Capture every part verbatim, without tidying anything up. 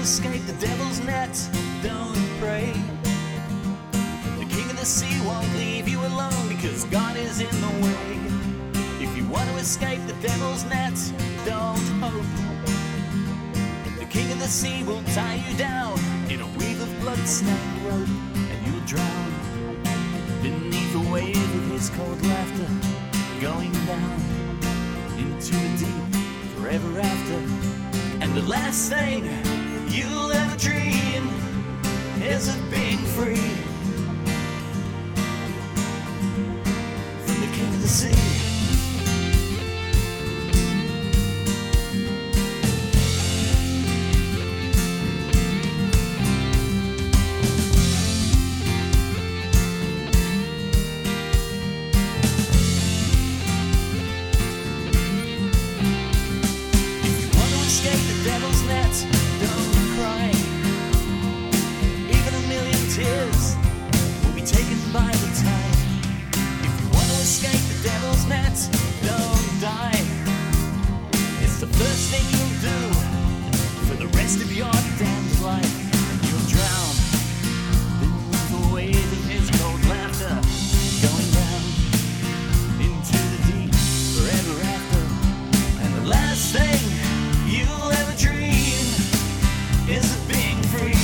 escape the devil's net, don't pray. The king of the sea won't leave you alone because God is in the way. If you want to escape the devil's net, don't hope. The king of the sea will tie you down in a weave of blood-stained rope, and you'll drown beneath the wave of his cold laughter, going down into the deep forever after. And the last thing you'll ever dream is of being free from the king of the sea. First thing you'll do for the rest of your damned life, you'll drown beneath the wave of his cold laughter, going down into the deep forever after. And the last thing you'll ever dream is of being free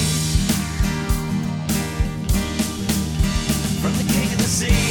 from the king of the sea.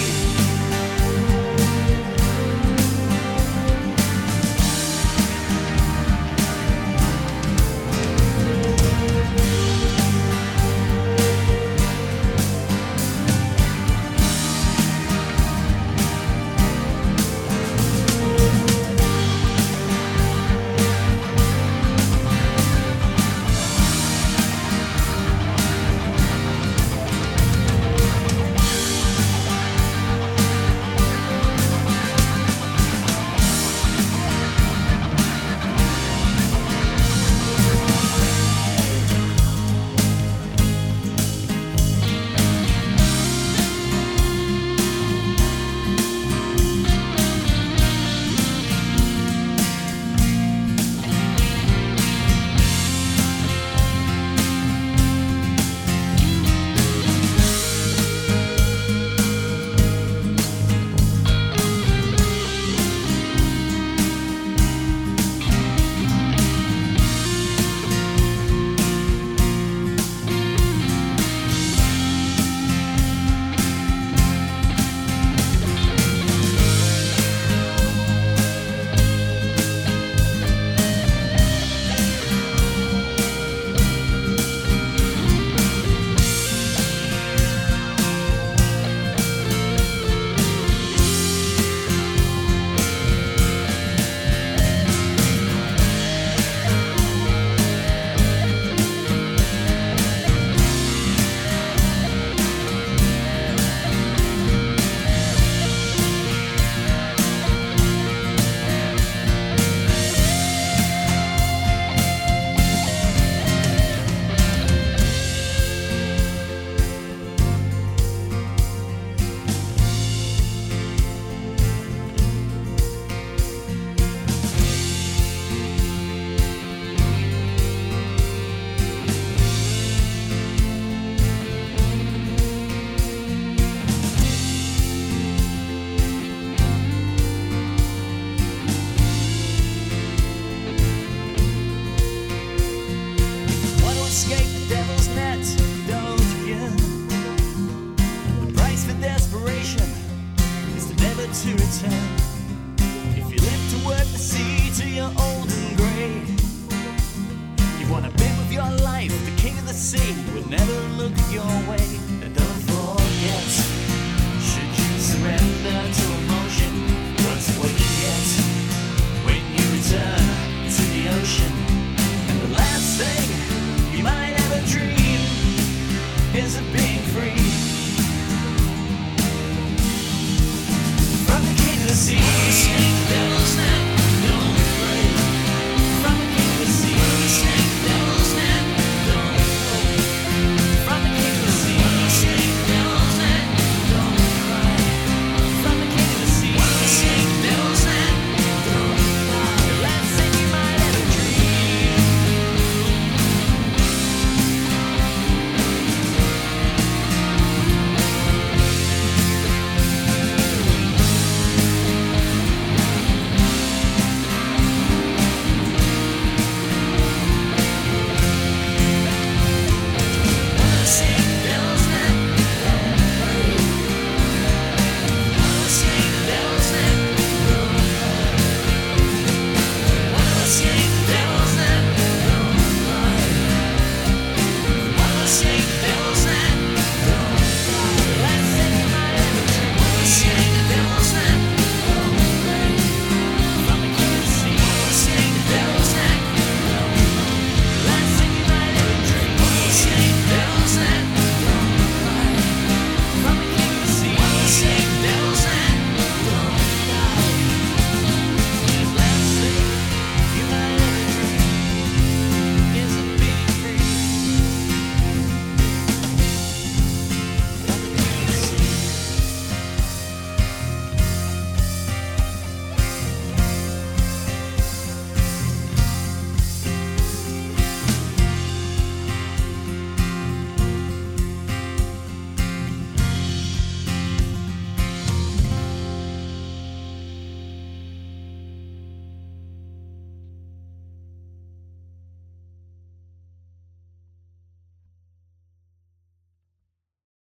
To return. If you live to work the sea till you're old and grey, you want to bet with your life the king of the sea will never look your way.